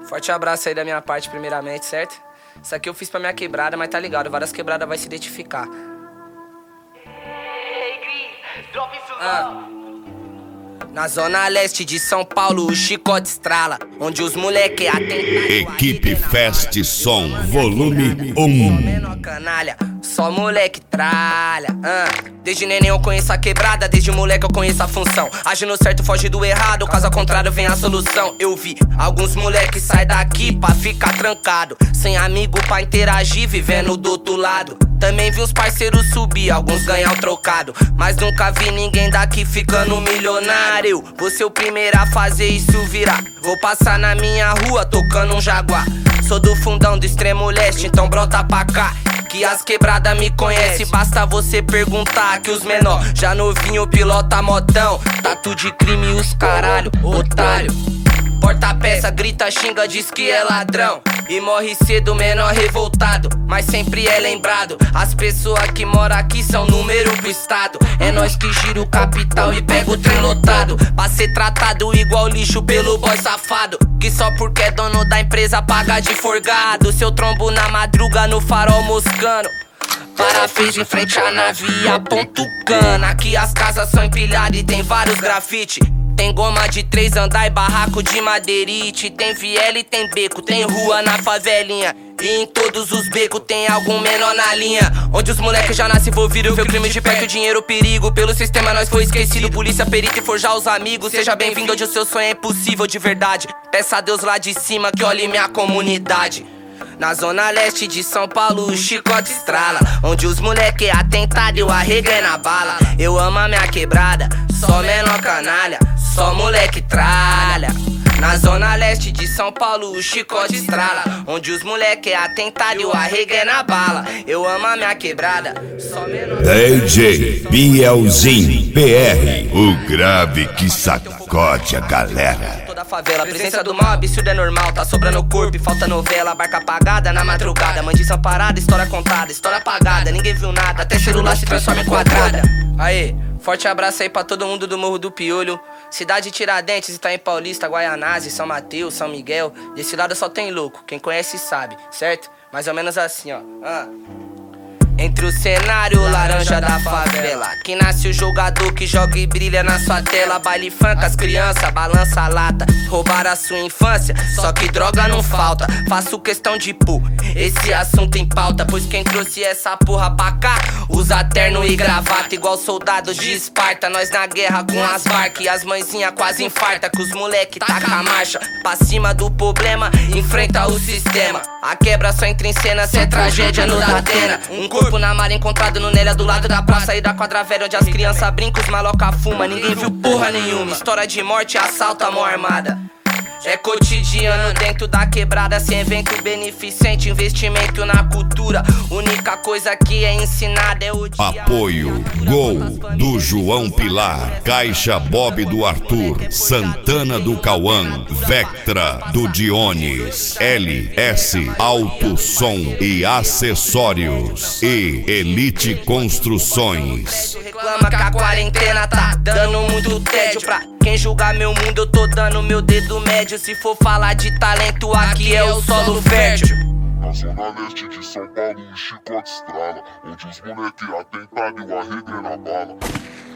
Forte abraço aí da minha parte, primeiramente, certo? Isso aqui eu fiz pra minha quebrada, mas tá ligado, várias quebradas vai se identificar. Na zona leste de São Paulo, o chicote estrala, onde os moleque atentam. Equipe Fest Som, volume 1. Menor canalha, só moleque tralha. Desde neném eu conheço a quebrada, desde moleque eu conheço a função. Agindo certo, foge do errado, caso contrário vem a solução. Eu vi alguns moleque sai daqui pra ficar trancado, sem amigo pra interagir, vivendo do outro lado. Também vi uns parceiros subir, alguns ganhar um trocado, mas nunca vi ninguém daqui ficando milionário. Vou ser o primeiro a fazer isso virar. Vou passar na minha rua tocando um Jaguar. Sou do fundão do extremo leste, então brota pra cá, que as quebradas me conhecem, basta você perguntar. Que os menor já novinho pilota motão, tatu de crime e os caralho, otário. Porta peça, grita, xinga, diz que é ladrão e morre cedo, menor revoltado, mas sempre é lembrado. As pessoas que moram aqui são número pro estado. É nós que gira o capital e pega o trem lotado, pra ser tratado igual lixo pelo boy safado, que só porque é dono da empresa paga de forgado. Seu trombo na madruga no farol moscando, parafez em frente à nave e aponta o cano. Aqui as casas são empilhadas e tem vários grafite. Tem goma de 3 andar e barraco de madeirite. Tem viela e tem beco, tem rua na favelinha. E em todos os becos tem algum menor na linha, onde os moleques já nascem envolvidos. Vê o crime de perto, dinheiro, perigo. Pelo sistema nós foi esquecido, polícia, perita e forjar os amigos. Seja bem-vindo, onde o seu sonho é impossível de verdade. Peça a Deus lá de cima que olhe minha comunidade. Na zona leste de São Paulo, o chicote estrala, onde os moleque atentado e o arrego é na bala. Eu amo a minha quebrada, só menor canalha, só moleque tralha. Na zona leste de São Paulo, o chicote estrala, onde os moleque atentado e o arrego é na bala. Eu amo a minha quebrada, só menor. DJ Bielzinho PR, o grave que sacode a galera. Toda a favela, a presença do mal absurdo é normal. Tá sobrando corpo e falta novela, barca apagada na madrugada. Mãe de parada, história contada, história apagada. Ninguém viu nada, até celular se transforma em quadrada. Aê, forte abraço aí pra todo mundo do Morro do Piolho, cidade Tiradentes, Itaim Paulista, Guaianazes, São Mateus, São Miguel. Desse lado só tem louco, quem conhece sabe, certo? Mais ou menos assim, ó. Entre o cenário laranja da favela, que nasce o jogador que joga e brilha na sua tela. Baile funk, as crianças balança a lata, roubaram a sua infância, só que droga não falta. Faço questão de pôr esse assunto em pauta, pois quem trouxe essa porra pra cá usa terno e gravata, igual soldados de Esparta. Nós na guerra com as barcas e as mãezinha quase infarta, que os moleque taca a marcha pra cima do problema, enfrenta o sistema. A quebra só entra em cena se é tragédia no Datena. Um corpo na mar encontrado no Nélia do lado da praça e da quadra velha, onde as crianças brincam, os maloca fuma. Ninguém viu porra nenhuma, história de morte, assalto à mão armada. É cotidiano dentro da quebrada, sem evento beneficente, investimento na cultura. Única coisa que é ensinada é o dia. Apoio Gol do João Pilar, Caixa Bob do Arthur, Santana do Cauã, Vectra do Dionis, LS Alto Som e Acessórios e Elite Construções. Reclama que a quarentena tá dando muito tédio. Pra quem julgar meu mundo eu tô dando meu dedo médio. Se for falar de talento, aqui é o solo fértil. Na zona leste de São Paulo, o chicote estrala, onde os moleque atentado e o arrego é na bala.